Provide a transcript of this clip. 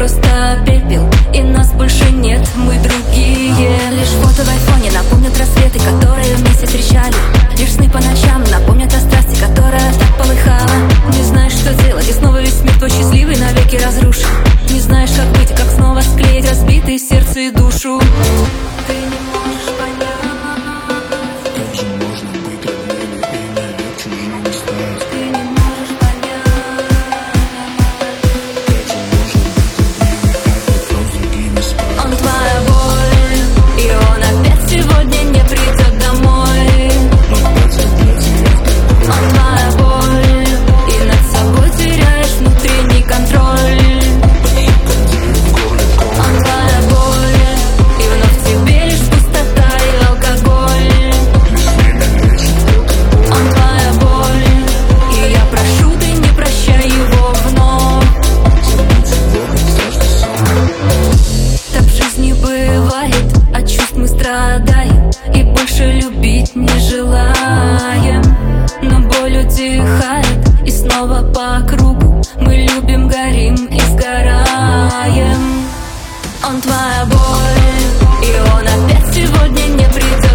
просто пепел, и нас больше нет, мы другие. Лишь фото в айфоне напомнят рассветы, которые вместе встречали. Лишь сны по ночам напомнят о страсти, которая так полыхала. Не знаешь, что делать, и снова весь мир твой счастливый навеки разрушен. Не знаешь, как быть, и как снова склеить разбитые сердце и душу. Ты не можешь понять, как же можно быть родными и навек чужими стать. ты не можешь понять, Как же можно быть родными, а потом с другими спать. он твоя боль, и он опять сегодня не придет домой. Он твоя боль, и над собой теряешь внутренний контроль. Он твоя боль, и вновь тебе лишь пустота и алкоголь. Он твоя боль, и я прошу, ты не прощай его вновь. Так в жизни бывает, от чувств мы страдаем и больше любить не желаем. Но боль утихает, и снова по кругу мы любим, горим и сгораем. Он твоя боль, и он опять сегодня не придет